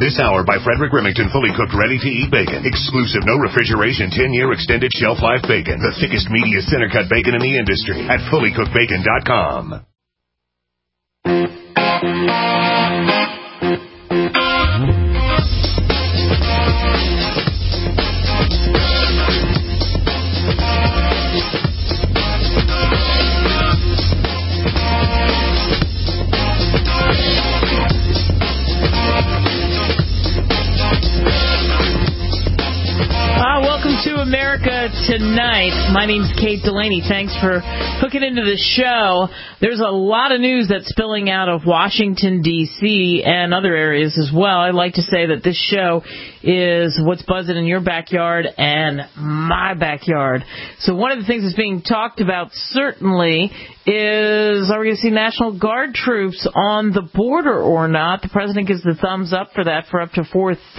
This hour by Frederick Remington, fully cooked, ready-to-eat bacon. Exclusive, no refrigeration, 10-year extended shelf life bacon. The thickest, meatiest center-cut bacon in the industry at fullycookedbacon.com. Welcome to America Tonight. My name's Kate Delaney. Thanks for hooking into the show. There's a lot of news that's spilling out of Washington, D.C. and other areas as well. I like to say that this show is what's buzzing in your backyard and my backyard. So one of the things that's being talked about certainly is, are we going to see National Guard troops on the border or not? The president gives the thumbs up for that, for up to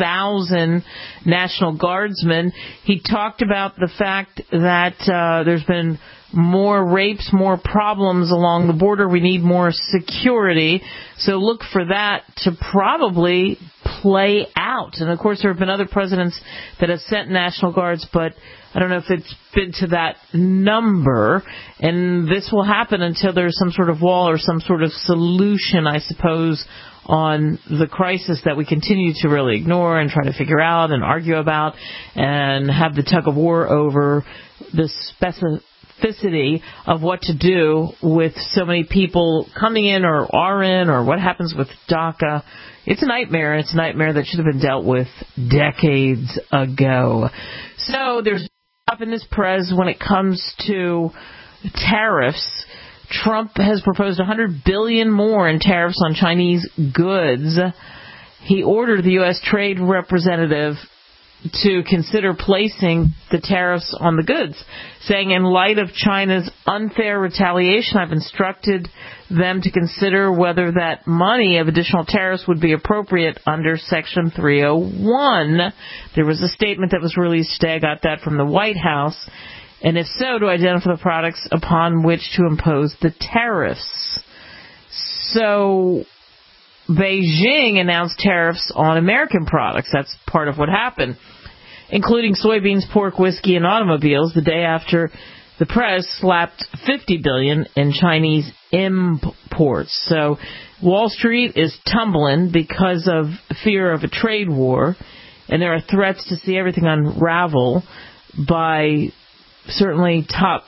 4,000 National Guardsmen. He talked about the fact that there's been more rapes, more problems along the border. We need more security. So look for that to probably play out. And, of course, there have been other presidents that have sent National Guards, but I don't know if it's been to that number. And this will happen until there's some sort of wall or some sort of solution, I suppose, on the crisis that we continue to really ignore and try to figure out and argue about and have the tug of war over the specificity of what to do with so many people coming in or are in, or what happens with DACA. It's a nightmare. It's a nightmare that should have been dealt with decades ago. So there's up in this press when it comes to tariffs. Trump has proposed $100 billion more in tariffs on Chinese goods. He ordered the U.S. Trade Representative to consider placing the tariffs on the goods, saying, in light of China's unfair retaliation, I've instructed them to consider whether that money of additional tariffs would be appropriate under Section 301. There was a statement that was released today. I got that from the White House. And if so, to identify the products upon which to impose the tariffs. So Beijing announced tariffs on American products. That's part of what happened, including soybeans, pork, whiskey, and automobiles, the day after the press slapped $50 billion in Chinese imports. So Wall Street is tumbling because of fear of a trade war, and there are threats to see everything unravel by certainly top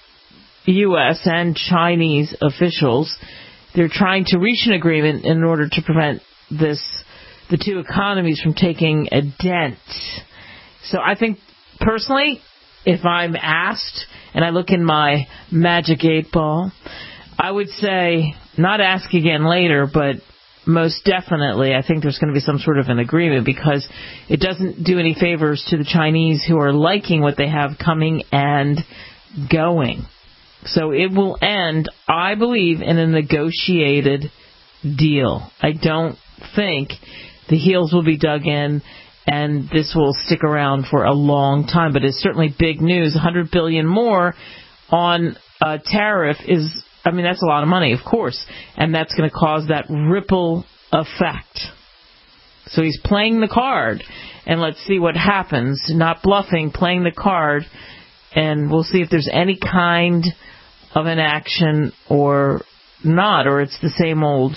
U.S. and Chinese officials. They're trying to reach an agreement in order to prevent the two economies from taking a dent. So I think, personally, if I'm asked and I look in my magic 8-ball, I would say not ask again later, but most definitely I think there's going to be some sort of an agreement, because it doesn't do any favors to the Chinese, who are liking what they have coming and going. So it will end, I believe, in a negotiated deal. I don't think the heels will be dug in and this will stick around for a long time. But it's certainly big news. $100 billion more on a tariff is, I mean, that's a lot of money, of course. And that's going to cause that ripple effect. So he's playing the card. And let's see what happens. Not bluffing, playing the card. And we'll see if there's any kind of an action or not, or it's the same old,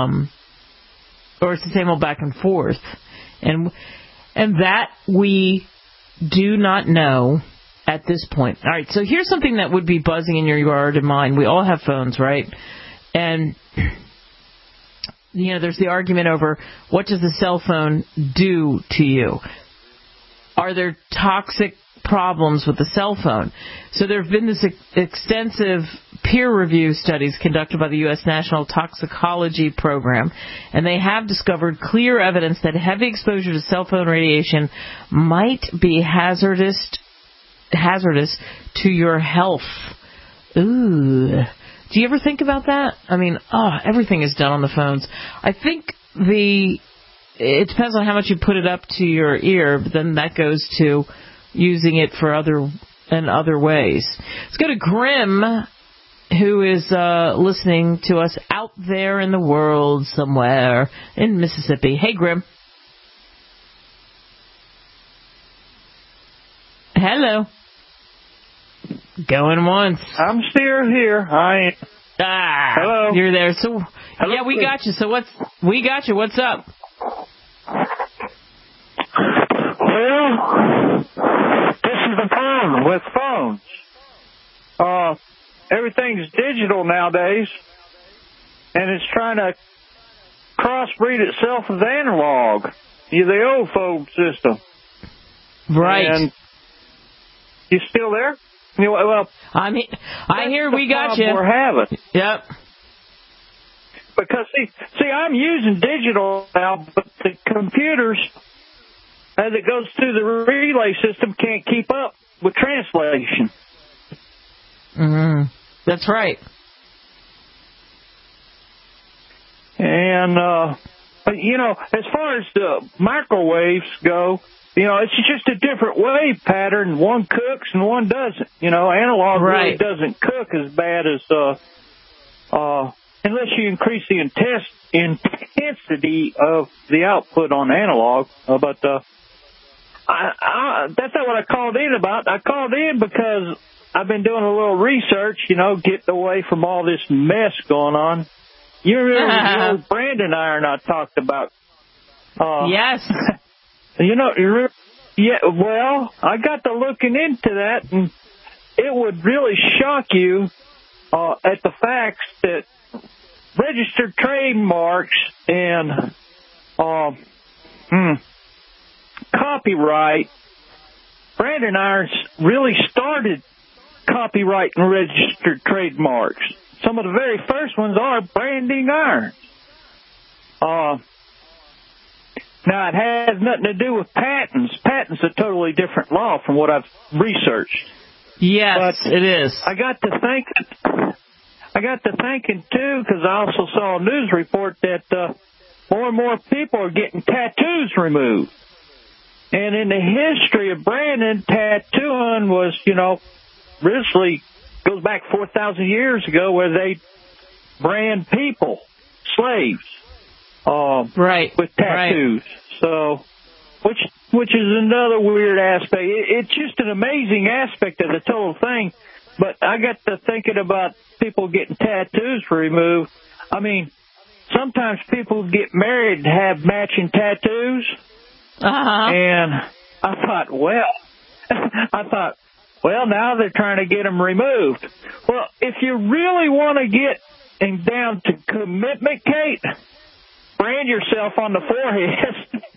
back and forth, and that we do not know at this point. All right, so here's something that would be buzzing in your yard and mine. We all have phones, right? And there's the argument over, what does the cell phone do to you? Are there toxic problems with the cell phone? So there have been this extensive peer review studies conducted by the U.S. National Toxicology Program, and they have discovered clear evidence that heavy exposure to cell phone radiation might be hazardous to your health. Ooh. Do you ever think about that? I mean, everything is done on the phones. I think it depends on how much you put it up to your ear, but then that goes to using it for other ways. Let's go to Grim, who is listening to us out there in the world somewhere in Mississippi. Hey, Grim. Hello. Going once. I'm still here. I am. Hello. You're there. So Hello. yeah, we got you. So what's up? Well, this is the problem with phones. Everything's digital nowadays, and it's trying to crossbreed itself with analog. The old phone system. Right. And you still there? Well, I hear we got you. We're having. Yep. Because see, I'm using digital now, but the computers, as it goes through the relay system, can't keep up with translation. That's right. And as far as the microwaves go, it's just a different wave pattern. One cooks and one doesn't. Analog really doesn't cook as bad as unless you increase the intensity of the output on analog. But that's not what I called in about. I called in because I've been doing a little research, getting away from all this mess going on. You remember the old branding iron I talked about? Yes. Well, I got to looking into that, and it would really shock you at the facts that registered trademarks and copyright, branding irons really started copyright and registered trademarks. Some of the very first ones are branding irons. Now, it has nothing to do with patents. Patents are a totally different law from what I've researched. Yes, but it is. I got to thinking, too, because I also saw a news report that more and more people are getting tattoos removed. And in the history of branding, tattooing was, originally goes back 4,000 years ago where they brand people, slaves. With tattoos. So, which is another weird aspect. It's just an amazing aspect of the total thing. But I got to thinking about people getting tattoos removed. I mean, sometimes people get married and have matching tattoos. And I thought, well, now they're trying to get them removed. Well, if you really want to get down to commitment, Kate, brand yourself on the forehead.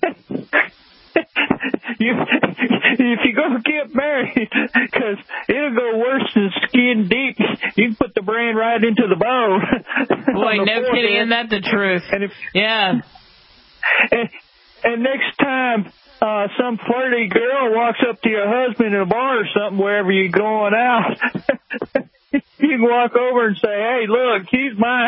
If you go get married, because it'll go worse than skin deep, you can put the brand right into the bone. Boy, no kidding, isn't that the truth? Yeah. And next time some flirty girl walks up to your husband in a bar or something, wherever you're going out, you can walk over and say, "Hey, look, he's mine."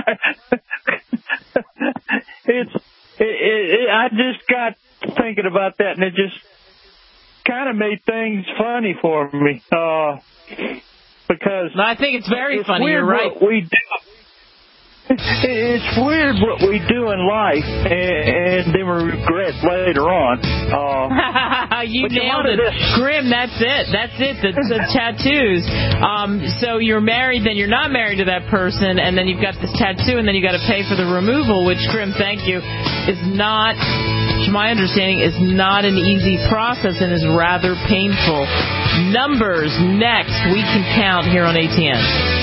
I just got thinking about that, and it just kind of made things funny for me. Because I think it's very funny. You're right. It's weird what we do in life, and then we regret later on. You nailed it. Grim, that's it. The tattoos. So you're married, then you're not married to that person, and then you've got this tattoo, and then you got to pay for the removal, which, Grim, thank you, is not, to my understanding, is not an easy process and is rather painful. Numbers next. We can count here on ATN.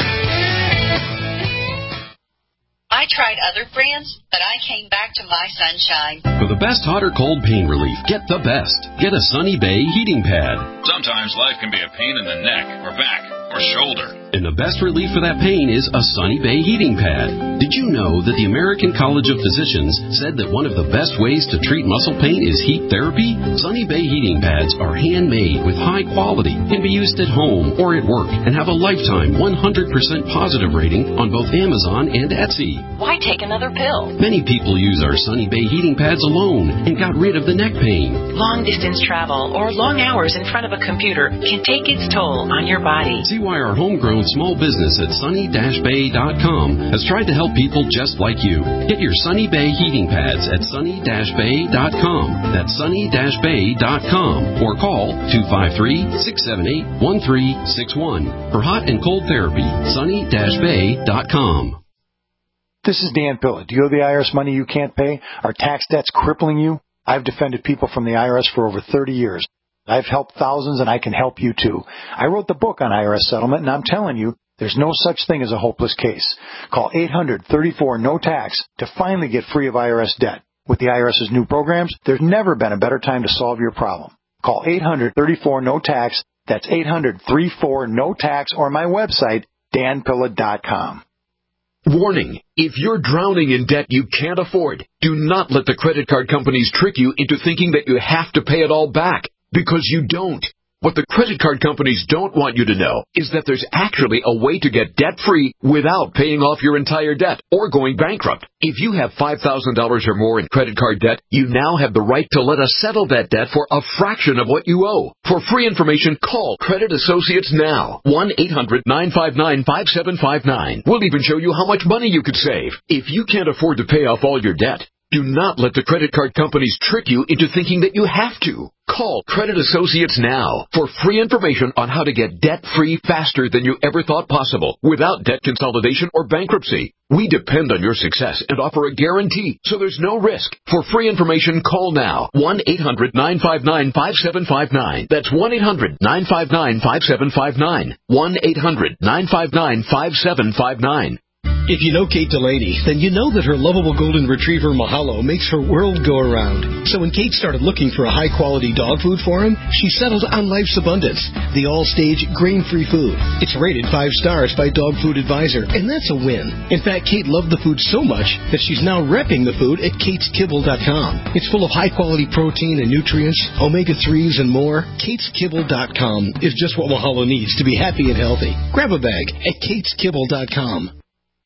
I tried other brands, but I came back to My Sunshine. For the best hot or cold pain relief, get the best. Get a Sunny Bay heating pad. Sometimes life can be a pain in the neck or back or shoulder. And the best relief for that pain is a Sunny Bay heating pad. Did you know that the American College of Physicians said that one of the best ways to treat muscle pain is heat therapy? Sunny Bay heating pads are handmade with high quality, can be used at home or at work, and have a lifetime 100% positive rating on both Amazon and Etsy. Why take another pill? Many people use our Sunny Bay heating pads alone and got rid of the neck pain. Long distance travel or long hours in front of a computer can take its toll on your body. See why our homegrown family-owned small business at sunny-bay.com has tried to help people just like you. Get your Sunny Bay heating pads at sunny-bay.com. That's sunny-bay.com. Or call 253-678-1361 for hot and cold therapy. sunny-bay.com. This is Dan Pilla. Do you owe the IRS money you can't pay? Are tax debts crippling you? I've defended people from the IRS for over 30 years. I've helped thousands, and I can help you too. I wrote the book on IRS settlement, and I'm telling you, there's no such thing as a hopeless case. Call 800-34-NO-TAX to finally get free of IRS debt. With the IRS's new programs, there's never been a better time to solve your problem. Call 800-34-NO-TAX. That's 800-34-NO-TAX, or my website, danpilla.com. Warning, if you're drowning in debt you can't afford, do not let the credit card companies trick you into thinking that you have to pay it all back, because you don't. What the credit card companies don't want you to know is that there's actually a way to get debt-free without paying off your entire debt or going bankrupt. If you have $5,000 or more in credit card debt, you now have the right to let us settle that debt for a fraction of what you owe. For free information, call Credit Associates now. 1-800-959-5759. We'll even show you how much money you could save. If you can't afford to pay off all your debt, do not let the credit card companies trick you into thinking that you have to. Call Credit Associates now for free information on how to get debt-free faster than you ever thought possible without debt consolidation or bankruptcy. We depend on your success and offer a guarantee, so there's no risk. For free information, call now. 1-800-959-5759. That's 1-800-959-5759. 1-800-959-5759. If you know Kate Delaney, then you know that her lovable golden retriever Mahalo makes her world go around. So when Kate started looking for a high-quality dog food for him, she settled on Life's Abundance, the all-stage grain-free food. It's rated 5 stars by Dog Food Advisor, and that's a win. In fact, Kate loved the food so much that she's now repping the food at kateskibble.com. It's full of high-quality protein and nutrients, omega-3s, and more. kateskibble.com is just what Mahalo needs to be happy and healthy. Grab a bag at kateskibble.com.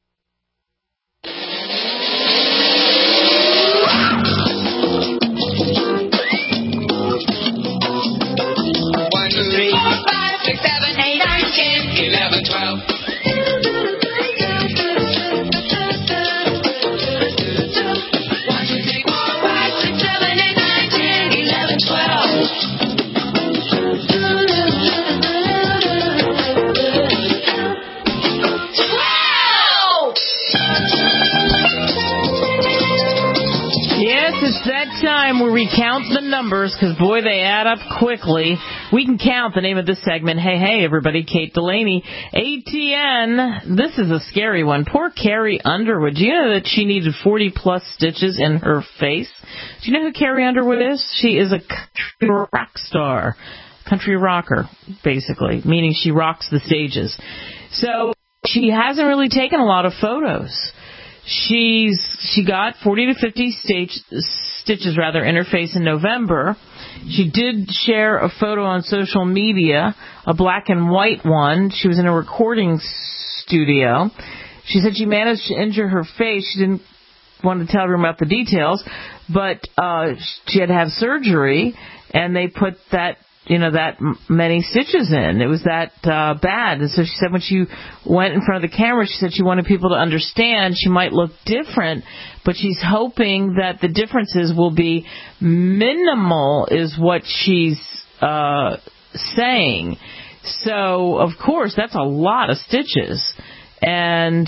Time where we count the numbers, because boy, they add up quickly. We can count. The name of this segment, hey everybody, Kate Delaney, ATN. This is a scary one. Poor Carrie Underwood. Do you know that she needed 40 plus stitches in her face? Do you know who Carrie Underwood is? She is a country rock star, country rocker, basically, meaning she rocks the stages. So she hasn't really taken a lot of photos. She got 40 to 50 stitches in her face in November. She did share a photo on social media, a black and white one. She was in a recording studio. She said she managed to injure her face. She didn't want to tell everyone about the details, but she had to have surgery, and they put that many stitches in. It was that bad. And so she said when she went in front of the camera, she said she wanted people to understand she might look different, but she's hoping that the differences will be minimal, is what she's saying. So, of course, that's a lot of stitches. And,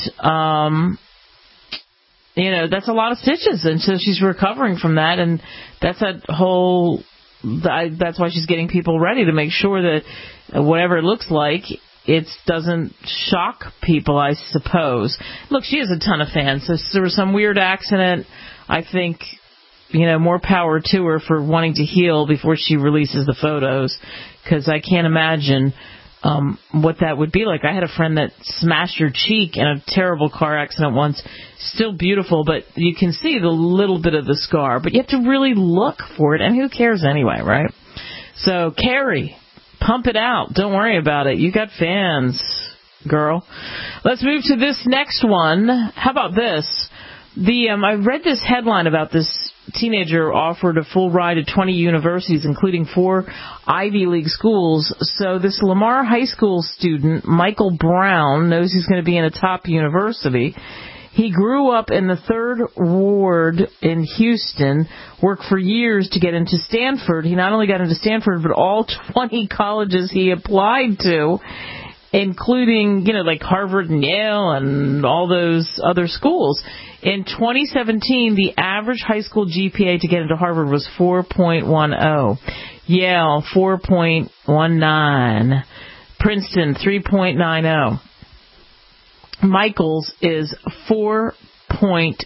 that's a lot of stitches. And so she's recovering from that, and that's a whole... That's why she's getting people ready to make sure that whatever it looks like, it doesn't shock people, I suppose. Look, she has a ton of fans. So there was some weird accident. I think, more power to her for wanting to heal before she releases the photos, because I can't imagine what that would be like. I had a friend that smashed her cheek in a terrible car accident once. Still beautiful, but you can see the little bit of the scar. But you have to really look for it, and who cares anyway, right? So, Carrie, pump it out. Don't worry about it. You got fans, girl. Let's move to this next one. How about this? I read this headline about this teenager offered a full ride to 20 universities, including 4 Ivy League schools. So this Lamar High School student, Michael Brown, knows he's going to be in a top university. He grew up in the 3rd Ward in Houston, worked for years to get into Stanford. He not only got into Stanford, but all 20 colleges he applied to, including, like Harvard and Yale and all those other schools. In 2017, the average high school GPA to get into Harvard was 4.10. Yale, 4.19. Princeton, 3.90. Michael's is 4.68.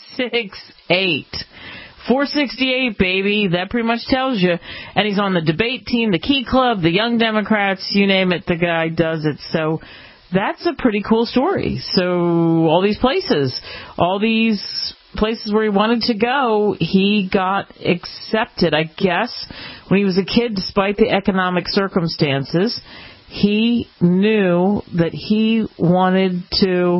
468, baby. That pretty much tells you. And he's on the debate team, the Key Club, the Young Democrats, you name it, the guy does it. So that's a pretty cool story. So all these places where he wanted to go, he got accepted. I guess when he was a kid, despite the economic circumstances, he knew that he wanted to,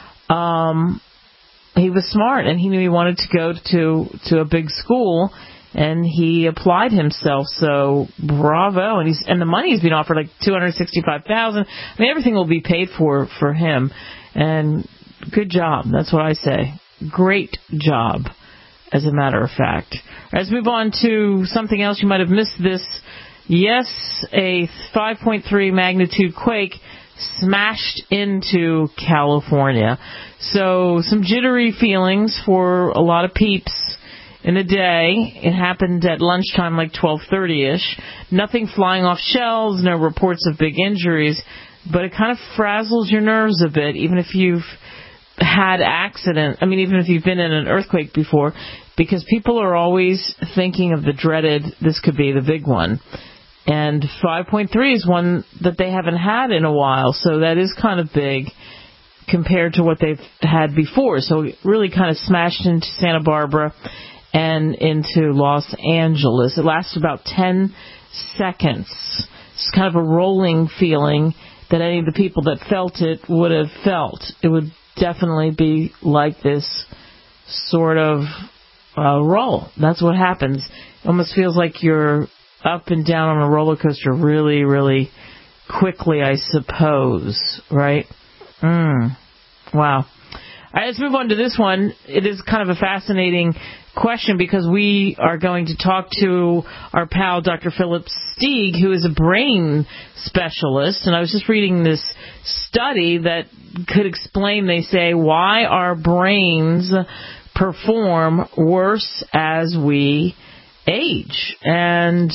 he was smart, and he knew he wanted to go to a big school, and he applied himself. So bravo. And the money's been offered like $265,000. I mean, everything will be paid for him. And good job. That's what I say. Great job, as a matter of fact. Let's move on to something else. You might have missed this. Yes, a 5.3 magnitude quake smashed into California. So some jittery feelings for a lot of peeps in the day. It happened at lunchtime, like 12:30-ish. Nothing flying off shelves, no reports of big injuries, but it kind of frazzles your nerves a bit, even if you've had even if you've been in an earthquake before, because people are always thinking of the dreaded, this could be the big one. And 5.3 is one that they haven't had in a while, so that is kind of big compared to what they've had before. So it really kind of smashed into Santa Barbara and into Los Angeles. It lasted about 10 seconds. It's kind of a rolling feeling that any of the people that felt it would have felt. It would definitely be like this sort of roll. That's what happens. It almost feels like you're up and down on a roller coaster really, really quickly, I suppose, right? Wow. All right, let's move on to this one. It is kind of a fascinating question because we are going to talk to our pal, Dr. Philip Stieg, who is a brain specialist. And I was just reading this study that could explain, they say, why our brains perform worse as we age. And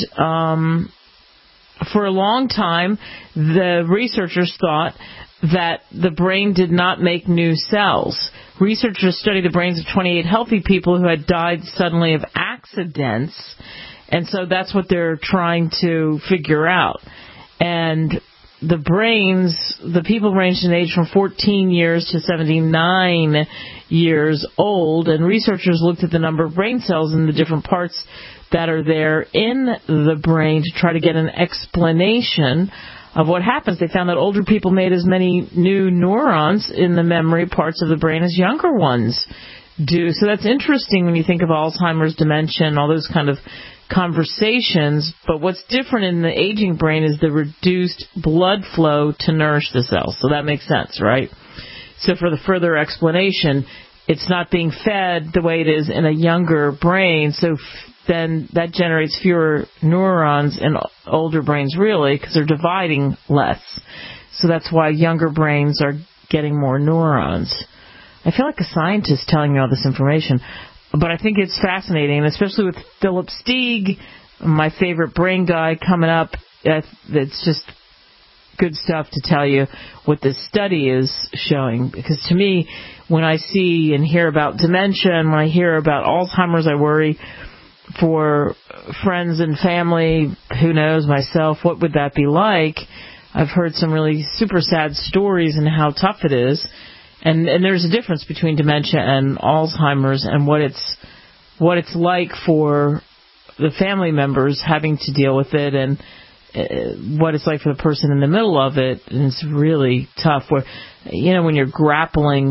for a long time, the researchers thought that the brain did not make new cells. Researchers studied the brains of 28 healthy people who had died suddenly of accidents, and so that's what they're trying to figure out. And the people ranged in age from 14 years to 79 years old, and researchers looked at the number of brain cells in the different parts that are there in the brain to try to get an explanation of what happens. They found that older people made as many new neurons in the memory parts of the brain as younger ones do. So that's interesting when you think of Alzheimer's, dementia, and all those kind of conversations. But what's different in the aging brain is the reduced blood flow to nourish the cells. So that makes sense, right? So for the further explanation, it's not being fed the way it is in a younger brain. So then that generates fewer neurons in older brains, really, because they're dividing less. So that's why younger brains are getting more neurons. I feel like a scientist telling you all this information, but I think it's fascinating, and especially with Philip Stieg, my favorite brain guy, coming up. It's just good stuff to tell you what this study is showing, because to me, when I see and hear about dementia and when I hear about Alzheimer's, I worry for friends and family. Who knows, myself, what would that be like? I've heard some really super sad stories and how tough it is, and there's a difference between dementia and Alzheimer's, and what it's like for the family members having to deal with it, and what it's like for the person in the middle of it. And it's really tough, where, when you're grappling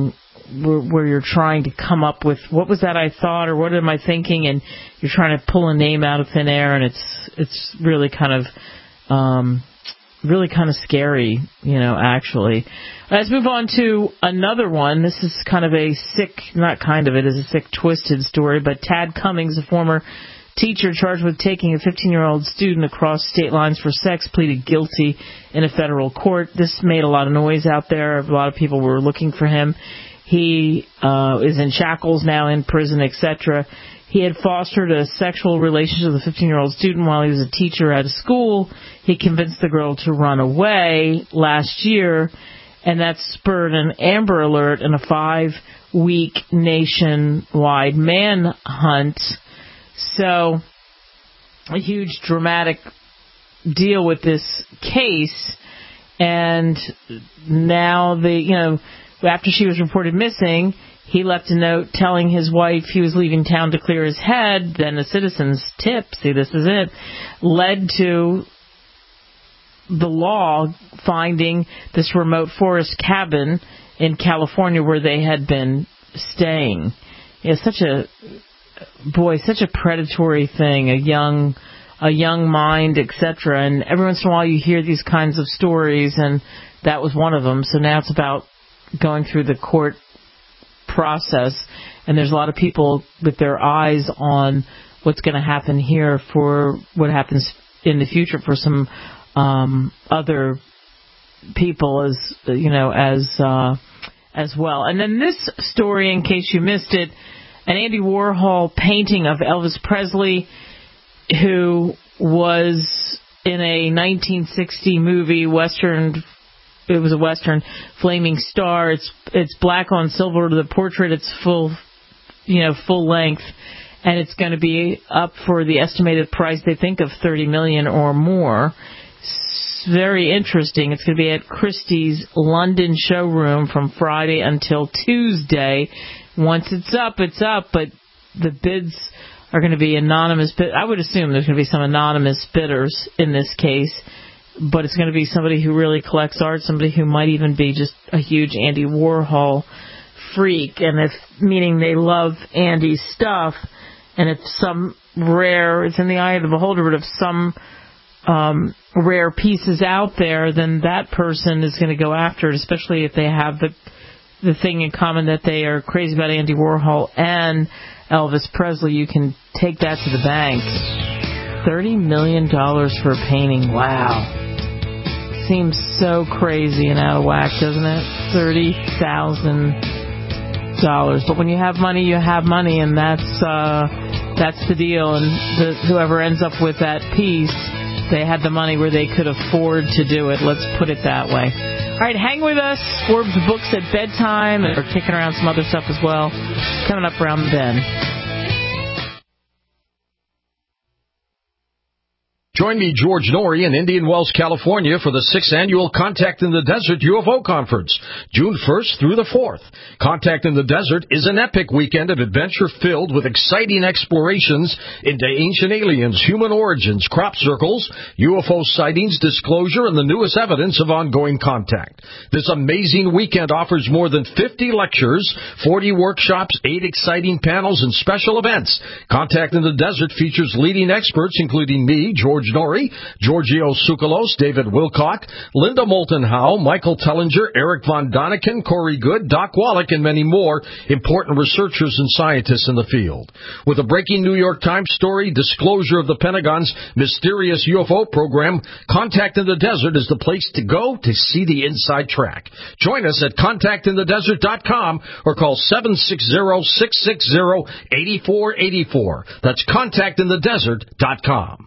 where you're trying to come up with what was that I thought or what am I thinking, and you're trying to pull a name out of thin air, and it's really kind of scary, actually. Let's move on to another one. This is kind of a sick, it is a sick, twisted story, but Tad Cummings, a former teacher charged with taking a 15-year-old student across state lines for sex, pleaded guilty in a federal court. This made a lot of noise out there. A lot of people were looking for him. He is in shackles now, in prison, etc. He had fostered a sexual relationship with a 15-year-old student while he was a teacher at a school. He convinced the girl to run away last year, and that spurred an Amber Alert and a 5-week nationwide manhunt. So, a huge dramatic deal with this case, and now after she was reported missing, he left a note telling his wife he was leaving town to clear his head. Then a citizen's tip, see, this is it, led to the law finding this remote forest cabin in California where they had been staying. It's such a predatory thing, a young mind, etc. And every once in a while you hear these kinds of stories, and that was one of them. So now it's about going through the court process, and there's a lot of people with their eyes on what's going to happen here for what happens in the future for some other people as well. And then this story, in case you missed it, an Andy Warhol painting of Elvis Presley, who was in a 1960 movie Western. It was a Western, Flaming Star. It's black on silver. The portrait, it's full length, and it's going to be up for the estimated price they think of $30 million or more. It's very interesting. It's going to be at Christie's London showroom from Friday until Tuesday. Once it's up, but the bids are going to be anonymous. I would assume there's going to be some anonymous bidders in this case, but it's going to be somebody who really collects art, somebody who might even be just a huge Andy Warhol freak, and meaning they love Andy's stuff, and if some rare, it's in the eye of the beholder, but if some rare piece is out there, then that person is going to go after it, especially if they have the thing in common that they are crazy about Andy Warhol and Elvis Presley. You can take that to the bank. $30 million for a painting. Wow. Seems so crazy and out of whack, doesn't it? $30,000. But when you have money, you have money, and that's the deal. And whoever ends up with that piece, they had the money where they could afford to do it. Let's put it that way. All right, hang with us. Forbes Books at Bedtime, and we're kicking around some other stuff as well coming up around the bend. Join me, George Norrie, in Indian Wells, California for the 6th Annual Contact in the Desert UFO Conference, June 1st through the 4th. Contact in the Desert is an epic weekend of adventure filled with exciting explorations into ancient aliens, human origins, crop circles, UFO sightings, disclosure, and the newest evidence of ongoing contact. This amazing weekend offers more than 50 lectures, 40 workshops, 8 exciting panels, and special events. Contact in the Desert features leading experts, including me, George Norrie, Giorgio Tsoukalos, David Wilcock, Linda Moulton Howe, Michael Tellinger, Eric Von Daniken, Corey Good, Doc Wallach, and many more important researchers and scientists in the field. With a breaking New York Times story, disclosure of the Pentagon's mysterious UFO program, Contact in the Desert is the place to go to see the inside track. Join us at contactinthedesert.com or call 760-660-8484. That's contactinthedesert.com.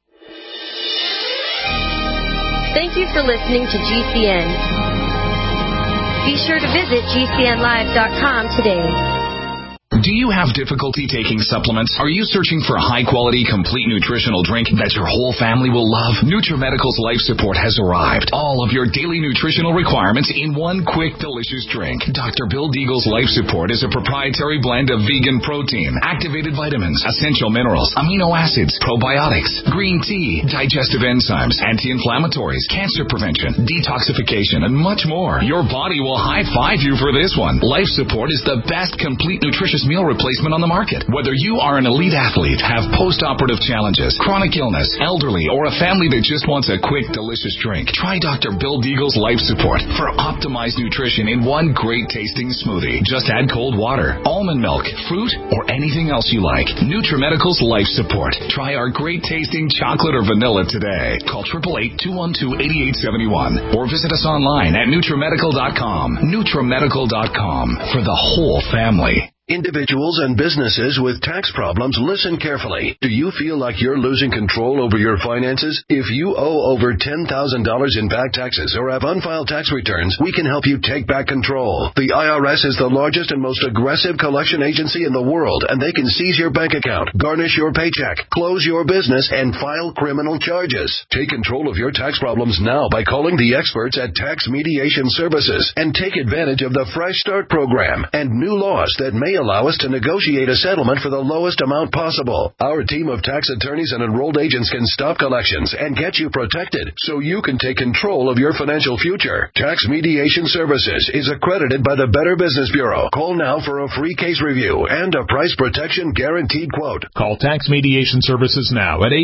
Thank you for listening to GCN. Be sure to visit GCNlive.com today. Do you have difficulty taking supplements? Are you searching for a high-quality, complete nutritional drink that your whole family will love? NutriMedical's Life Support has arrived. All of your daily nutritional requirements in one quick, delicious drink. Dr. Bill Deagle's Life Support is a proprietary blend of vegan protein, activated vitamins, essential minerals, amino acids, probiotics, green tea, digestive enzymes, anti-inflammatories, cancer prevention, detoxification, and much more. Your body will high-five you for this one. Life Support is the best complete nutritious meal replacement on the market. Whether you are an elite athlete, have post-operative challenges, chronic illness, elderly, or a family that just wants a quick, delicious drink, try Dr. Bill Deagle's Life Support for optimized nutrition in one great-tasting smoothie. Just add cold water, almond milk, fruit, or anything else you like. NutriMedical's Life Support. Try our great-tasting chocolate or vanilla today. Call 888-212-8871 or visit us online at NutriMedical.com. NutriMedical.com for the whole family. Individuals and businesses with tax problems, listen carefully. Do you feel like you're losing control over your finances? If you owe over $10,000 in back taxes or have unfiled tax returns, we can help you take back control. The IRS is the largest and most aggressive collection agency in the world, and they can seize your bank account, garnish your paycheck, close your business, and file criminal charges. Take control of your tax problems now by calling the experts at Tax Mediation Services and take advantage of the Fresh Start program and new laws that may allow us to negotiate a settlement for the lowest amount possible. Our team of tax attorneys and enrolled agents can stop collections and get you protected so you can take control of your financial future. Tax Mediation Services is accredited by the Better Business Bureau. Call now for a free case review and a price protection guaranteed quote. Call Tax Mediation Services now at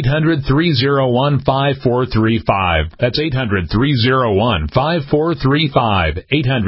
800-301-5435. That's 800-301-5435.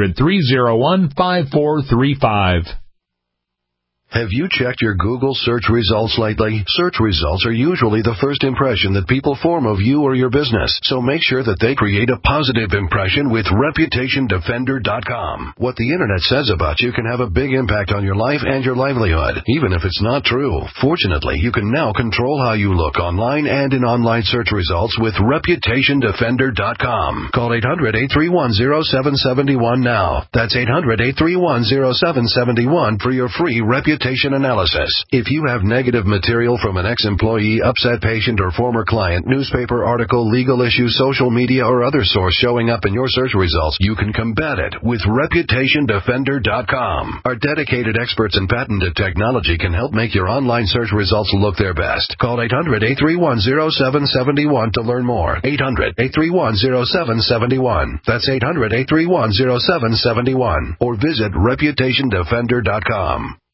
800-301-5435. Have you checked your Google search results lately? Search results are usually the first impression that people form of you or your business, so make sure that they create a positive impression with ReputationDefender.com. What the Internet says about you can have a big impact on your life and your livelihood, even if it's not true. Fortunately, you can now control how you look online and in online search results with ReputationDefender.com. Call 800-831-0771 now. That's 800-831-0771 for your free reputation analysis. If you have negative material from an ex-employee, upset patient, or former client, newspaper article, legal issue, social media, or other source showing up in your search results, you can combat it with ReputationDefender.com. Our dedicated experts in patented technology can help make your online search results look their best. Call 800-831-0771 to learn more. 800-831-0771. That's 800-831-0771. Or visit ReputationDefender.com.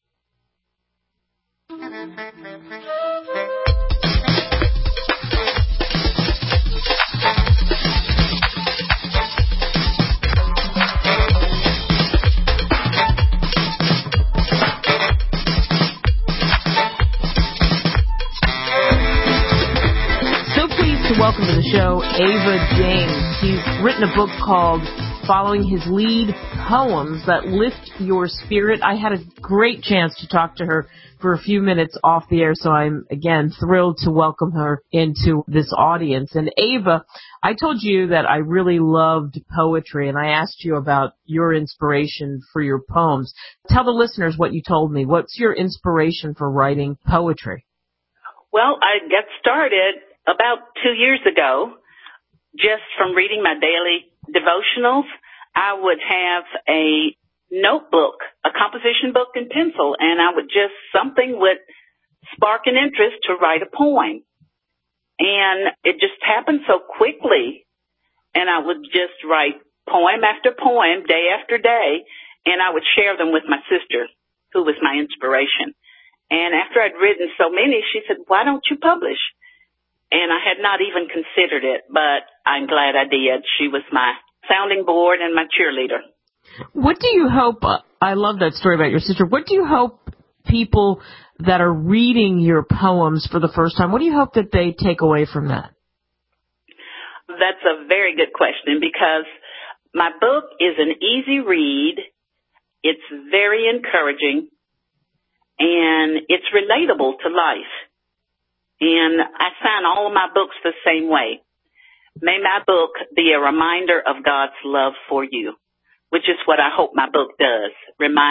Welcome to the show, Ava James. He's written a book called Following His Lead, Poems That Lift Your Spirit. I had a great chance to talk to her for a few minutes off the air, so I'm, again, thrilled to welcome her into this audience. And Ava, I told you that I really loved poetry, and I asked you about your inspiration for your poems. Tell the listeners what you told me. What's your inspiration for writing poetry? Well, I got started about 2 years ago, just from reading my daily devotionals. I would have a notebook, a composition book and pencil, and I would just, something would spark an interest to write a poem. And it just happened so quickly, and I would just write poem after poem, day after day, and I would share them with my sister, who was my inspiration. And after I'd written so many, she said, "Why don't you publish?" And I had not even considered it, but I'm glad I did. She was my sounding board and my cheerleader. What do you hope, I love that story about your sister, what do you hope people that are reading your poems for the first time, what do you hope that they take away from that? That's a very good question, because my book is an easy read. It's very encouraging, and it's relatable to life. And I sign all of my books the same way. May my book be a reminder of God's love for you, which is what I hope my book does. Reminds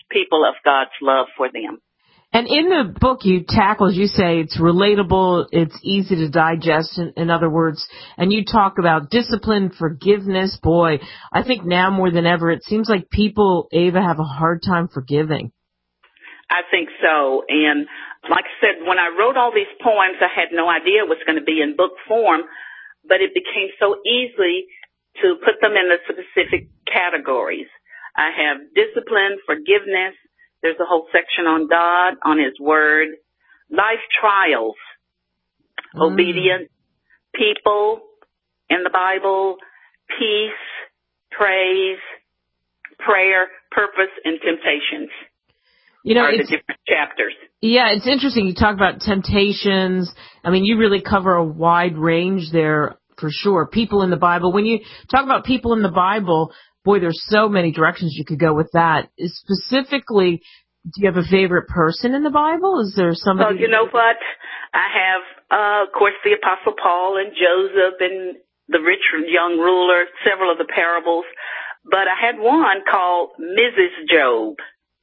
people of God's love for them. And in the book you tackle, as you say, it's relatable, it's easy to digest, in other words, and you talk about discipline, forgiveness. Boy, I think now more than ever, it seems like people, Ava, have a hard time forgiving. I think so. And like I said, when I wrote all these poems, I had no idea it was going to be in book form, but it became so easy to put them in the specific categories. I have discipline, forgiveness. There's a whole section on God, on His Word, life trials, obedience, people in the Bible, peace, praise, prayer, purpose, and temptations. You know, are the different chapters. Yeah, it's interesting. You talk about temptations. I mean, you really cover a wide range there for sure. People in the Bible. When you talk about people in the Bible, boy, there's so many directions you could go with that. Specifically, do you have a favorite person in the Bible? Is there somebody? Well, you know what? I have, of course, the Apostle Paul and Joseph and the rich young ruler, several of the parables. But I had one called Mrs. Job.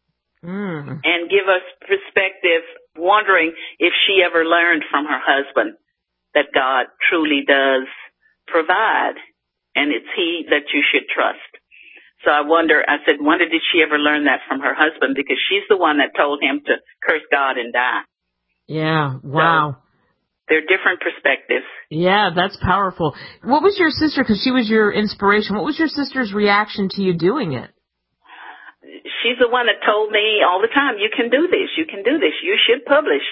And give us perspective, wondering if she ever learned from her husband that God truly does provide, and it's He that you should trust. So I said, wonder did she ever learn that from her husband, because she's the one that told him to curse God and die. Yeah, wow. So they're different perspectives. Yeah, that's powerful. What was your sister, because she was your inspiration, what was your sister's reaction to you doing it? She's the one that told me all the time, you can do this, you can do this, you should publish.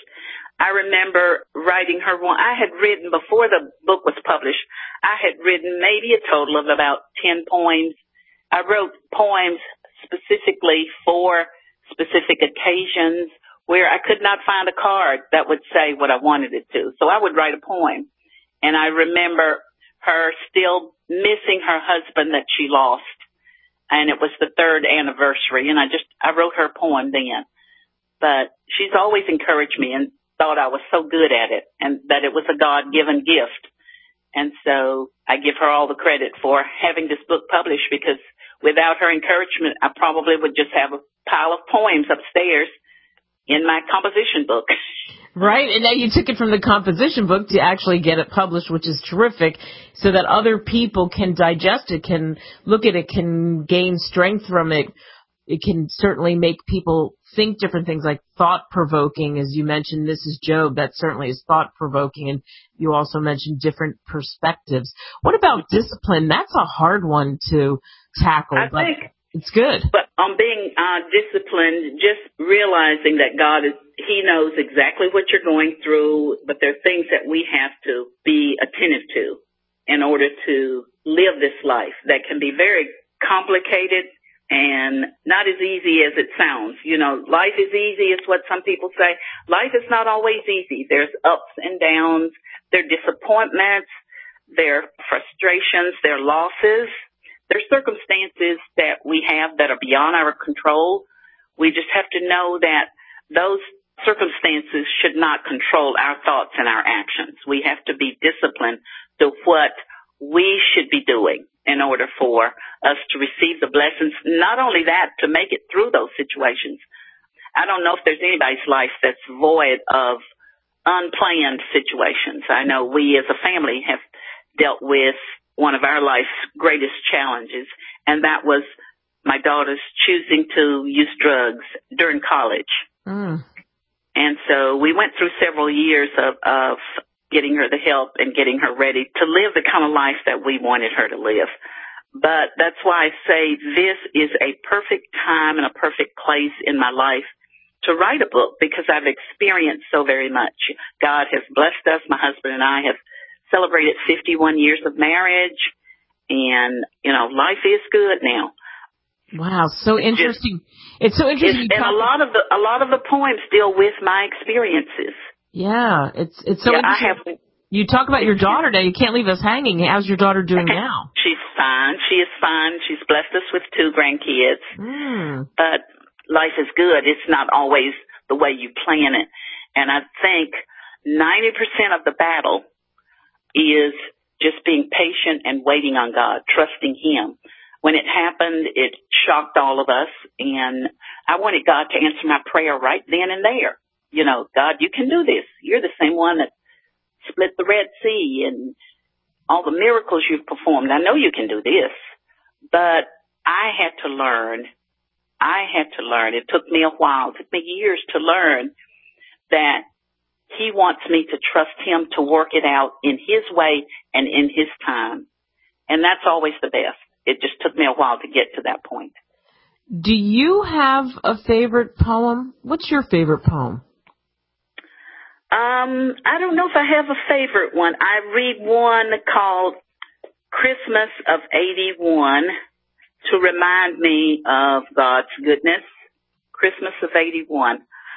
I remember writing her one. I had written, before the book was published, I had written maybe a total of about 10 poems. I wrote poems specifically for specific occasions where I could not find a card that would say what I wanted it to. So I would write a poem. And I remember her still missing her husband that she lost. And it was the 3rd anniversary, and I wrote her a poem then. But she's always encouraged me and thought I was so good at it, and that it was a God-given gift. And so I give her all the credit for having this book published, because without her encouragement, I probably would just have a pile of poems upstairs in my composition book. Right, and now you took it from the composition book to actually get it published, which is terrific, so that other people can digest it, can look at it, can gain strength from it. It can certainly make people think different things, like thought-provoking, as you mentioned. This is Job. That certainly is thought-provoking, and you also mentioned different perspectives. What about discipline? That's a hard one to tackle. I think it's good. But on being disciplined, just realizing that God He knows exactly what you're going through, but there are things that we have to be attentive to in order to live this life that can be very complicated and not as easy as it sounds. You know, life is easy is what some people say. Life is not always easy. There's ups and downs. There are disappointments. There are frustrations. There are losses. There's circumstances that we have that are beyond our control. We just have to know that those circumstances should not control our thoughts and our actions. We have to be disciplined to what we should be doing in order for us to receive the blessings. Not only that, to make it through those situations. I don't know if there's anybody's life that's void of unplanned situations. I know we as a family have dealt with one of our life's greatest challenges, and that was my daughter's choosing to use drugs during college. And so we went through several years of getting her the help and getting her ready to live the kind of life that we wanted her to live. But that's why I say this is a perfect time and a perfect place in my life to write a book, because I've experienced so very much. God has blessed us. My husband and I have celebrated 51 years of marriage, and, you know, life is good now. Wow, so interesting. It's so interesting. And a lot of the poems deal with my experiences. Yeah, it's so interesting. You talk about your daughter now. You can't leave us hanging. How's your daughter doing now? She's fine. She is fine. She's blessed us with 2 grandkids. But life is good. It's not always the way you plan it. And I think 90% of the battle is just being patient and waiting on God, trusting Him. When it happened, it shocked all of us, and I wanted God to answer my prayer right then and there. You know, God, you can do this. You're the same one that split the Red Sea and all the miracles you've performed. I know you can do this. But I had to learn. It took me a while. It took me years to learn that He wants me to trust Him to work it out in His way and in His time. And that's always the best. It just took me a while to get to that point. Do you have a favorite poem? What's your favorite poem? I don't know if I have a favorite one. I read one called Christmas of 81 to remind me of God's goodness. Christmas of 81.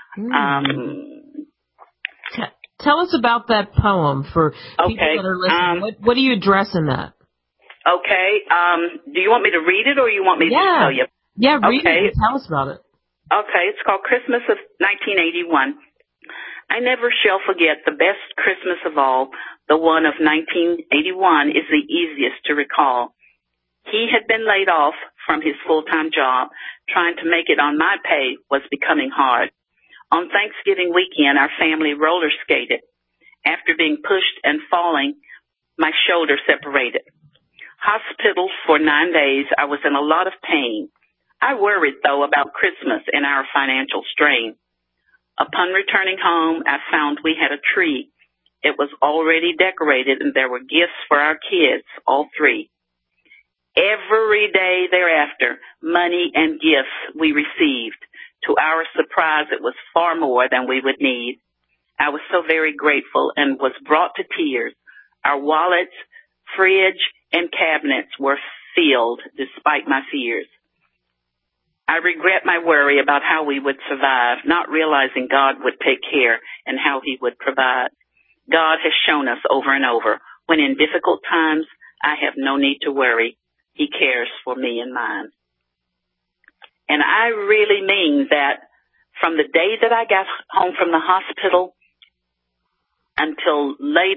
Tell us about that poem for people that are listening. What do you address in that? Okay. Do you want me to read it or you want me to tell you? Yeah, read it and tell us about it. Okay. It's called Christmas of 1981. I never shall forget the best Christmas of all. The one of 1981 is the easiest to recall. He had been laid off from his full-time job. Trying to make it on my pay was becoming hard. On Thanksgiving weekend, our family roller skated. After being pushed and falling, my shoulder separated. Hospital for 9 days, I was in a lot of pain. I worried, though, about Christmas and our financial strain. Upon returning home, I found we had a tree. It was already decorated, and there were gifts for our kids, all three. Every day thereafter, money and gifts we received. To our surprise, it was far more than we would need. I was so very grateful and was brought to tears. Our wallets, fridge, and cabinets were filled despite my fears. I regret my worry about how we would survive, not realizing God would take care and how He would provide. God has shown us over and over, when in difficult times, I have no need to worry. He cares for me and mine. And I really mean that from the day that I got home from the hospital until late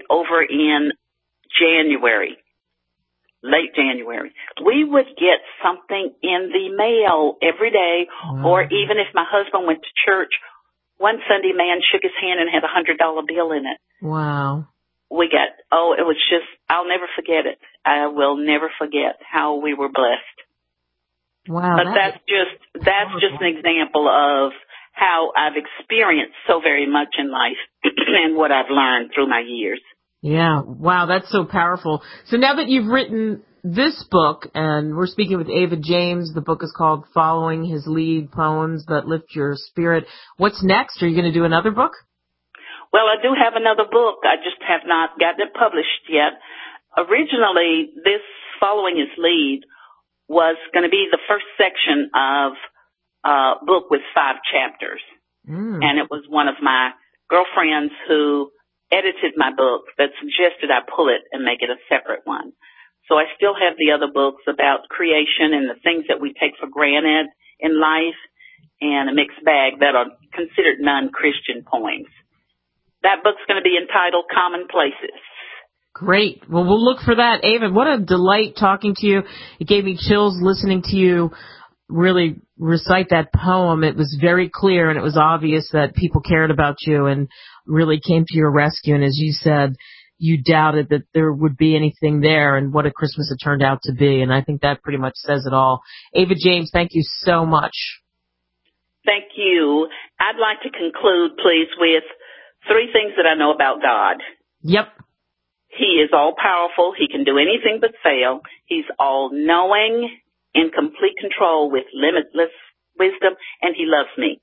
January, we would get something in the mail every day. Or even if my husband went to church, one Sunday man shook his hand and had a $100 bill in it. Wow. We got, it was just, I'll never forget it. I will never forget how we were blessed. Wow. But that's just an example of how I've experienced so very much in life and what I've learned through my years. Yeah. Wow, that's so powerful. So now that you've written this book, and we're speaking with Ava James, the book is called Following His Lead, Poems That Lift Your Spirit. What's next? Are you going to do another book? Well, I do have another book. I just have not gotten it published yet. Originally, this Following His Lead was going to be the first section of a book with 5 chapters. And it was one of my girlfriends who edited my book that suggested I pull it and make it a separate one. So I still have the other books about creation and the things that we take for granted in life, and a mixed bag that are considered non-Christian poems. That book's going to be entitled Commonplaces. Great. Well, we'll look for that. Ava, what a delight talking to you. It gave me chills listening to you really recite that poem. It was very clear, and it was obvious that people cared about you and really came to your rescue. And as you said, you doubted that there would be anything there, and what a Christmas it turned out to be. And I think that pretty much says it all. Ava James, thank you so much. Thank you. I'd like to conclude, please, with 3 things that I know about God. Yep. He is all-powerful. He can do anything but fail. He's all-knowing, in complete control with limitless wisdom, and He loves me.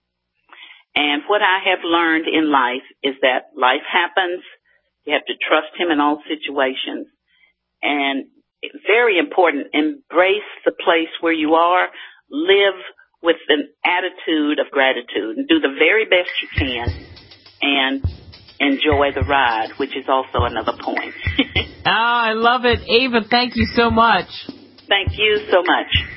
And what I have learned in life is that life happens. You have to trust Him in all situations. And very important, embrace the place where you are. Live with an attitude of gratitude and do the very best you can and enjoy the ride, which is also another point. I love it. Ava, thank you so much. Thank you so much.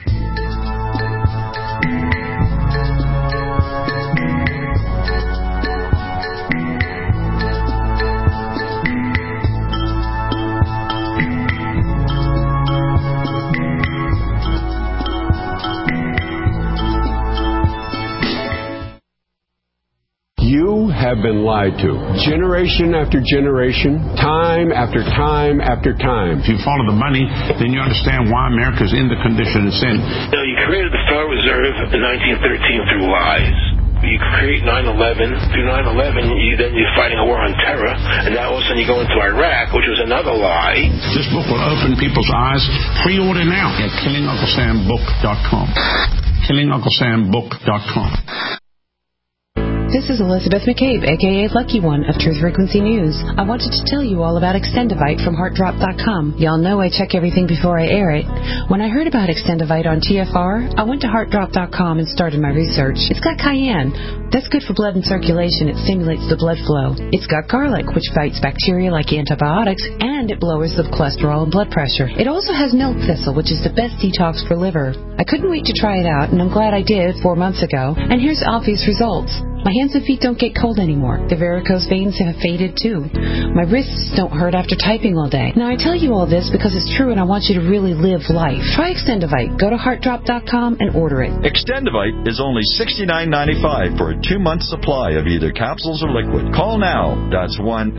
have been lied to. Generation after generation, time after time after time. If you follow the money, then you understand why America's in the condition it's in. Now, you created the Federal Reserve in 1913 through lies. You create 9/11. Through 9/11, you're fighting a war on terror, and now all of a sudden you go into Iraq, which was another lie. This book will open people's eyes. Pre-order now at KillingUncleSamBook.com. KillingUncleSamBook.com. This is Elizabeth McCabe, a.k.a. Lucky One of Truth Frequency News. I wanted to tell you all about Extendivite from HeartDrop.com. Y'all know I check everything before I air it. When I heard about Extendivite on TFR, I went to HeartDrop.com and started my research. It's got cayenne. That's good for blood and circulation. It stimulates the blood flow. It's got garlic, which fights bacteria like antibiotics, and it lowers the cholesterol and blood pressure. It also has milk thistle, which is the best detox for liver. I couldn't wait to try it out, and I'm glad I did 4 months ago. And here's obvious results. My hands and feet don't get cold anymore. The varicose veins have faded too. My wrists don't hurt after typing all day. Now I tell you all this because it's true and I want you to really live life. Try Extendivite. Go to HeartDrop.com and order it. Extendivite is only $69.95 for a 2-month supply of either capsules or liquid. Call now. That's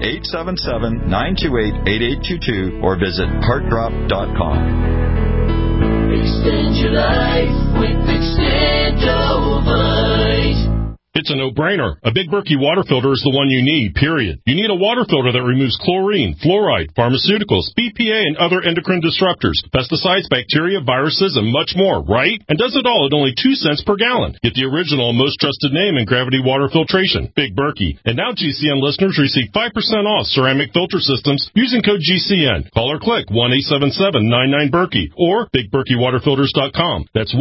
1-877-928-8822 or visit HeartDrop.com. Extend your life with Extendivite. It's a no-brainer. A Big Berkey water filter is the one you need, period. You need a water filter that removes chlorine, fluoride, pharmaceuticals, BPA, and other endocrine disruptors, pesticides, bacteria, viruses, and much more, right? And does it all at only 2 cents per gallon. Get the original, most trusted name in gravity water filtration, Big Berkey. And now GCN listeners receive 5% off ceramic filter systems using code GCN. Call or click 1-877-99-BERKEY or BigBerkeyWaterFilters.com. That's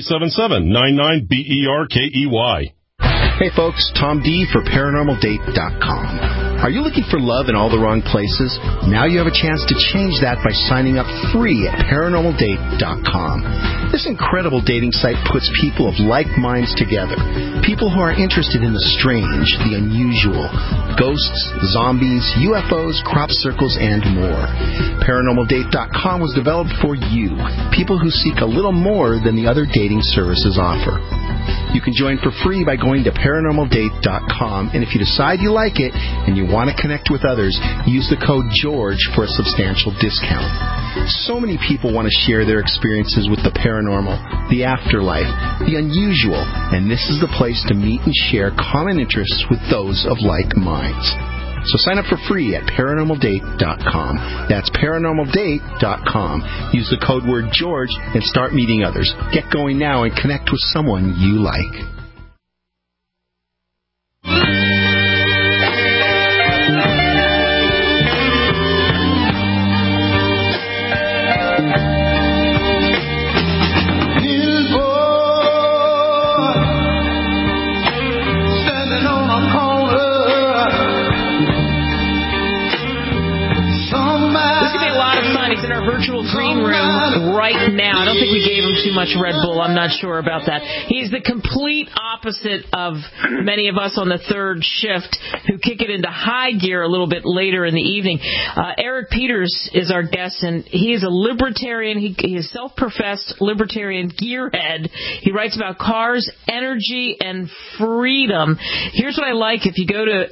1-877-99-BERKEY. Hey folks, Tom D for ParanormalDate.com. Are you looking for love in all the wrong places? Now you have a chance to change that by signing up free at ParanormalDate.com. This incredible dating site puts people of like minds together. People who are interested in the strange, the unusual, ghosts, zombies, UFOs, crop circles, and more. ParanormalDate.com was developed for you, people who seek a little more than the other dating services offer. You can join for free by going to ParanormalDate.com, and if you decide you like it and you want to connect with others, use the code GEORGE for a substantial discount. So many people want to share their experiences with the paranormal, the afterlife, the unusual, and this is the place to meet and share common interests with those of like minds. So sign up for free at ParanormalDate.com. That's ParanormalDate.com. Use the code word George and start meeting others. Get going now and connect with someone you like. Virtual green room right now. I don't think we gave him too much Red Bull. I'm not sure about that. He's the complete opposite of many of us on the third shift who kick it into high gear a little bit later in the evening. Eric Peters is our guest, and he is a libertarian. He is self-professed libertarian gearhead. He writes about cars, energy, and freedom. Here's what I like. If you go to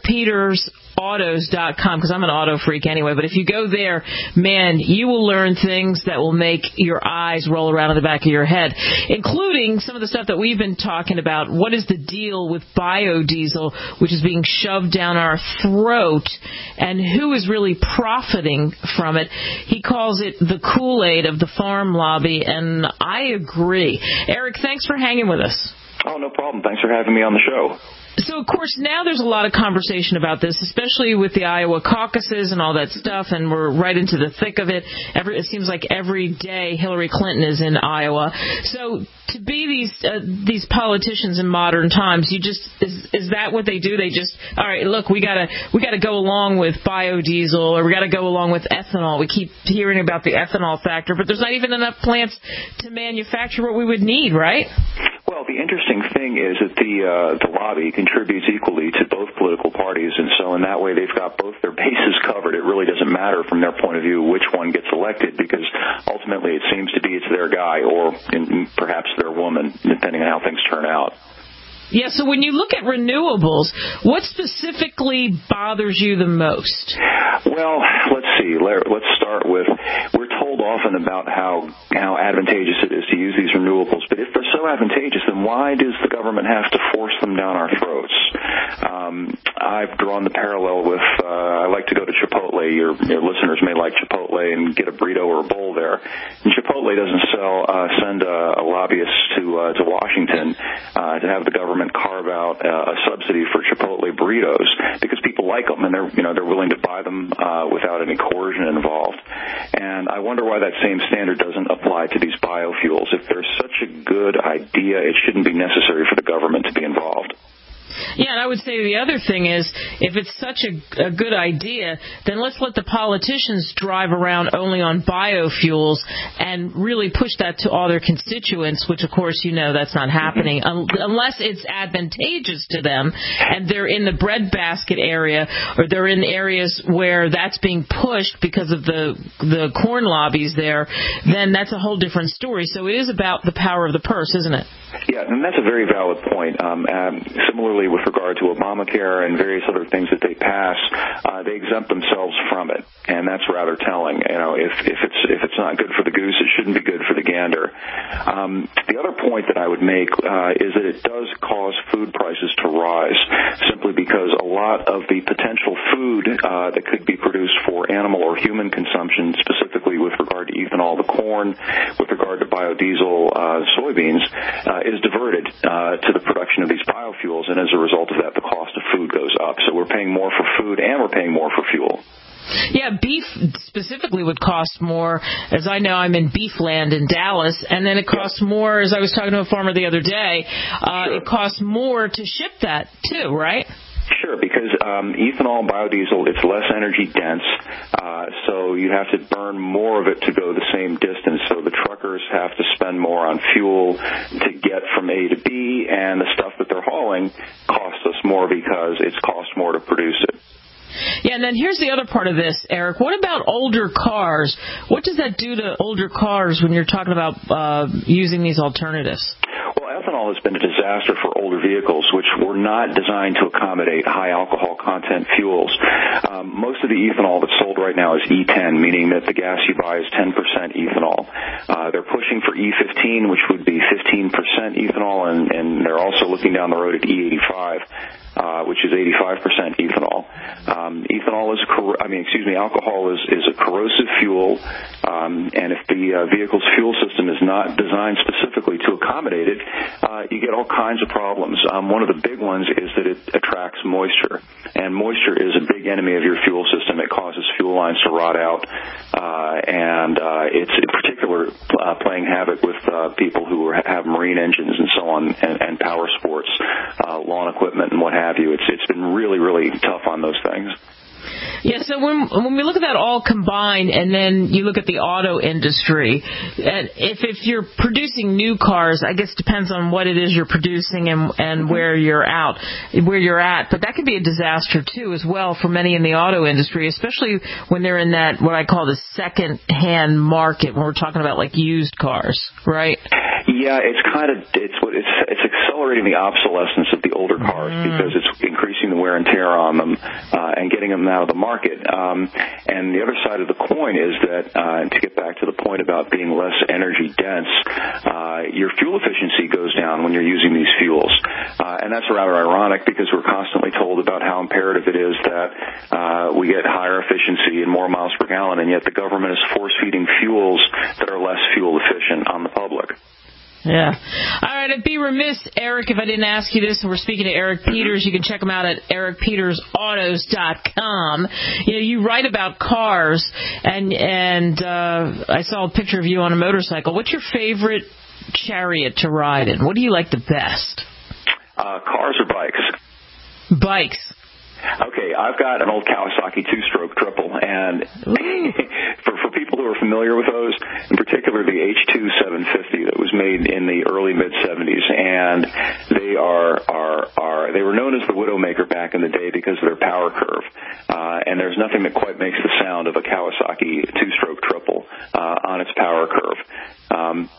ericpetersautos.com, because I'm an auto freak anyway, but if you go there, man, you will learn things that will make your eyes roll around in the back of your head, including some of the stuff that we've been talking about. What is the deal with biodiesel, which is being shoved down our throat, and who is really profiting from it? He calls it the Kool-Aid of the farm lobby, and I agree. Eric, thanks for hanging with us. Oh, no problem. Thanks for having me on the show. So, of course, now there's a lot of conversation about this, especially with the Iowa caucuses and all that stuff, and we're right into the thick of it. It seems like every day Hillary Clinton is in Iowa. So to be these politicians in modern times, is that what they do? They just, all right, look, we gotta go along with biodiesel, or we gotta go along with ethanol. We keep hearing about the ethanol factor, but there's not even enough plants to manufacture what we would need, right? Well, the interesting thing is that the lobby contributes equally to both political parties, and so in that way they've got both their bases covered. It really doesn't matter from their point of view which one gets elected, because ultimately it seems to be it's their guy or perhaps their woman, depending on how things turn out. Yeah, so when you look at renewables, what specifically bothers you the most? Well, let's see. Let's start with, we're told often about how advantageous it is to use these renewables, but if they're so advantageous, then why does the government have to force them down our throats? I've drawn the parallel with, I like to go to Chipotle. Your listeners may like Chipotle and get a burrito or a bowl there. And Chipotle doesn't send a lobbyist to Washington to have the government carve out a subsidy for Chipotle burritos because people like them and they're willing to buy them without any coercion involved. And I wonder why that same standard doesn't apply to these biofuels. If there's such a good idea, it shouldn't be necessary for the government to be involved. Yeah, and I would say the other thing is, if it's such a good idea, then let's let the politicians drive around only on biofuels and really push that to all their constituents, which, of course, that's not happening unless it's advantageous to them and they're in the breadbasket area or they're in areas where that's being pushed because of the corn lobbies there, then that's a whole different story. So it is about the power of the purse, isn't it? Yeah, and that's a very valid point. Similarly, with regard to Obamacare and various other things that they pass, they exempt themselves from it, and that's rather telling. If it's not good for the goose, it shouldn't be good for the gander. The other point that I would make is that it does cause food prices to rise, simply because a lot of the potential food that could be produced for animal or human consumption, specifically with regard to ethanol, the corn, with regard to biodiesel, soybeans, is diverted to the production of these biofuels, and as a result of that, the cost of food goes up. So we're paying more for food and we're paying more for fuel. Yeah, beef specifically would cost more. As I know, I'm in beef land in Dallas, and then it costs more, as I was talking to a farmer the other day, it costs more to ship that too, right? Sure, because ethanol, biodiesel, it's less energy dense, so you have to burn more of it to go the same distance. So the truckers have to spend more on fuel to get from A to B, and the stuff that they're hauling costs us more because it's cost more to produce it. Yeah, and then here's the other part of this, Eric. What about older cars? What does that do to older cars when you're talking about using these alternatives? Well, ethanol has been a disaster for older vehicles, which were not designed to accommodate high alcohol content fuels. Most of the ethanol that's sold right now is E10, meaning that the gas you buy is 10% ethanol. They're pushing for E15, which would be 15% ethanol, and they're also looking down the road at E85. Which is 85% ethanol. Alcohol is a corrosive fuel, and if the vehicle's fuel system is not designed specifically to accommodate it, you get all kinds of problems. One of the big ones is that it attracts moisture, and moisture is a big enemy of your fuel system. It causes fuel lines to rot out, and it's in particular playing havoc with people who have marine engines and so on, and power sports, lawn equipment, and what have you. It's been really, really tough on those things. Yeah, so when we look at that all combined, and then you look at the auto industry, if you're producing new cars, I guess it depends on what it is you're producing and where you're at. But that could be a disaster too, as well, for many in the auto industry, especially when they're in that what I call the second-hand market, when we're talking about like used cars, right? Yeah, it's accelerating the obsolescence of the older cars because it's increasing the wear and tear on them and getting them out of the market. And the other side of the coin is that, to get back to the point about being less energy dense, your fuel efficiency goes down when you're using these fuels. And that's rather ironic because we're constantly told about how imperative it is that we get higher efficiency and more miles per gallon, and yet the government is force-feeding fuels that are less fuel efficient on the public. Yeah. All right, I'd be remiss, Eric, if I didn't ask you this. We're speaking to Eric Peters. You can check him out at ericpetersautos.com. You write about cars, and I saw a picture of you on a motorcycle. What's your favorite chariot to ride in? What do you like the best? Cars or bikes? Bikes. Okay, I've got an old Kawasaki two-stroke triple, and for people who are familiar with those, in particular the H2 750 that was made in the early mid-70s, and they were known as the Widowmaker back in the day because of their power curve, and there's nothing that quite makes the sound of a Kawasaki two-stroke triple on its power curve. There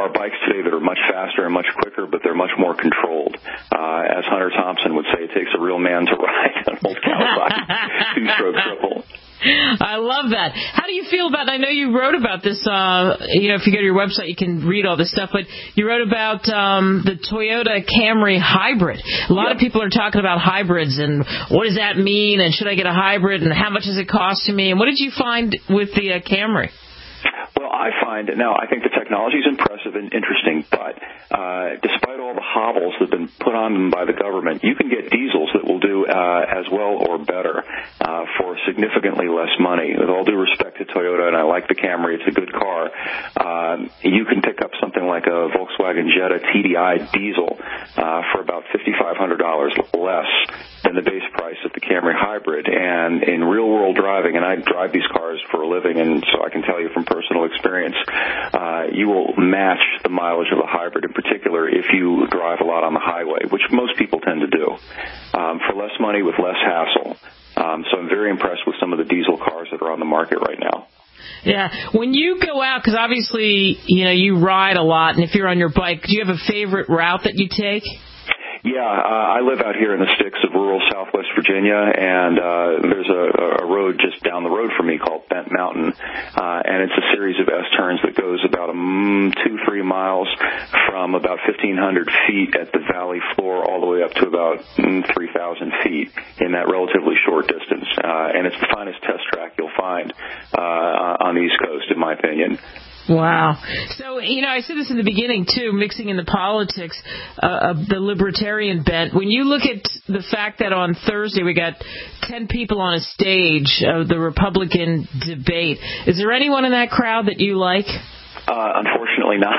are bikes today that are much faster and much quicker, but they're much more controlled. As Hunter Thompson would say, it takes a real man to ride an old Kawasaki two-stroke triple. I love that. How do you feel about, I know you wrote about this, if you go to your website, you can read all this stuff, but you wrote about the Toyota Camry hybrid. A lot of people are talking about hybrids and what does that mean, and should I get a hybrid, and how much does it cost to me, and what did you find with the Camry? Well, I think the technology is impressive and interesting, but despite all the hobbles that have been put on them by the government, you can get diesels that will do as well or better for significantly less money. With all due respect to Toyota, and I like the Camry, it's a good car, you can pick up something like a Volkswagen Jetta TDI diesel for about $5,500 less than the base price of the Camry hybrid. And in real-world driving, and I drive these cars for a living, and so I can tell you from personal experience, you will match the mileage of a hybrid, in particular if you drive a lot on the highway, which most people tend to do, for less money with less hassle. So I'm very impressed with some of the diesel cars that are on the market right now. Yeah. When you go out, because obviously, you ride a lot, and if you're on your bike, do you have a favorite route that you take? Yeah, I live out here in the sticks of rural Southwest Virginia, and there's a road just down the road from me called Bent Mountain, and it's a series of S-turns that goes about 2-3 miles from about 1,500 feet at the valley floor all the way up to about 3,000 feet in that relatively short distance, and it's the finest test track you'll find on the East Coast, in my opinion. Wow. So, I said this in the beginning, too, mixing in the politics of the libertarian bent. When you look at the fact that on Thursday we got 10 people on a stage of the Republican debate, is there anyone in that crowd that you like? Unfortunately not.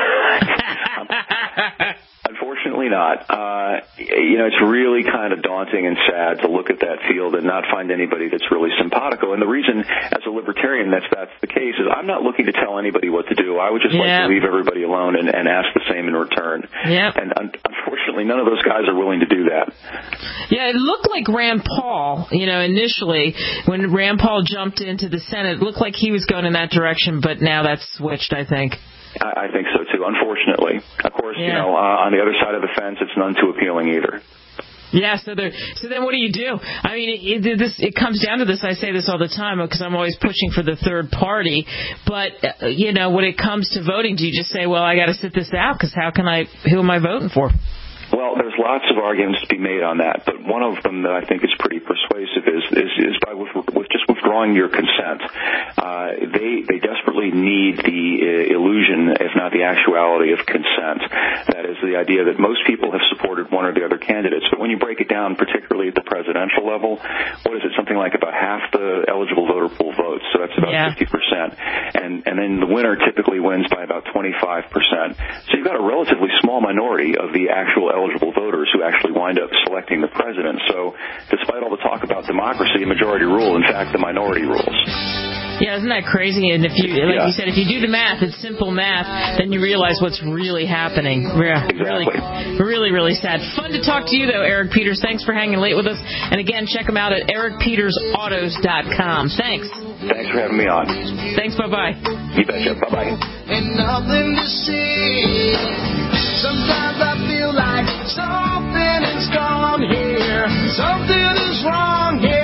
Unfortunately not. It's really kind of daunting and sad to look at that field and not find anybody that's really simpatico. And the reason, as a libertarian, that's the case is I'm not looking to tell anybody what to do. I would just like to leave everybody alone and ask the same in return. Yep. And unfortunately, none of those guys are willing to do that. Yeah, it looked like Rand Paul, initially, when Rand Paul jumped into the Senate, it looked like he was going in that direction, but now that's switched, I think. I think so, too, unfortunately. Of course, on the other side of the fence, it's none too appealing either. Yeah, so then what do you do? I mean, it comes down to this. I say this all the time because I'm always pushing for the third party. But, when it comes to voting, do you just say, well, I got to sit this out because who am I voting for? Well, there's lots of arguments to be made on that, but one of them that I think is pretty persuasive is by with just withdrawing your consent. They desperately need the illusion, if not the actuality, of consent. That is the idea that most people have supported one or the other candidates, but when you break it down, particularly at the presidential level, what is it? Something like about half the eligible voter pool votes, so that's about 50%, and then the winner typically wins by about 25%. So you've got a relatively small minority of the actual eligible voters who actually wind up selecting the president. So despite all the talk about democracy, majority rule, in fact, the minority rules. Yeah, isn't that crazy? And if you, you said, if you do the math, it's simple math, then you realize what's really happening. Yeah, exactly. Really, really sad. Fun to talk to you, though, Eric Peters. Thanks for hanging late with us. And again, check him out at ericpetersautos.com. Thanks. Thanks for having me on. Thanks, bye-bye. You betcha. Bye-bye. And nothing to see. Sometimes I feel like something is gone here. Something is wrong here.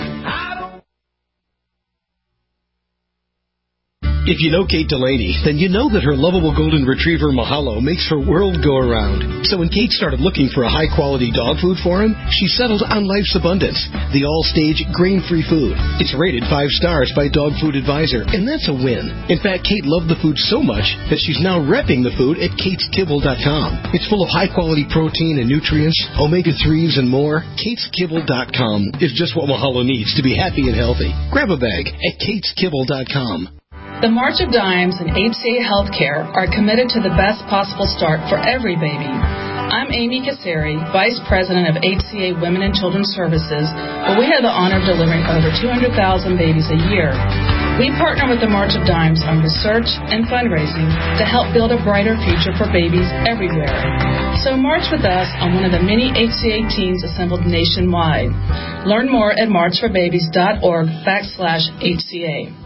If you know Kate Delaney, then you know that her lovable golden retriever Mahalo makes her world go around. So when Kate started looking for a high-quality dog food for him, she settled on Life's Abundance, the all-stage grain-free food. It's rated 5 stars by Dog Food Advisor, and that's a win. In fact, Kate loved the food so much that she's now repping the food at KatesKibble.com. It's full of high-quality protein and nutrients, omega-3s, and more. KatesKibble.com is just what Mahalo needs to be happy and healthy. Grab a bag at KatesKibble.com. The March of Dimes and HCA Healthcare are committed to the best possible start for every baby. I'm Amy Kasseri, Vice President of HCA Women and Children's Services, where we have the honor of delivering over 200,000 babies a year. We partner with the March of Dimes on research and fundraising to help build a brighter future for babies everywhere. So march with us on one of the many HCA teams assembled nationwide. Learn more at marchforbabies.org/HCA.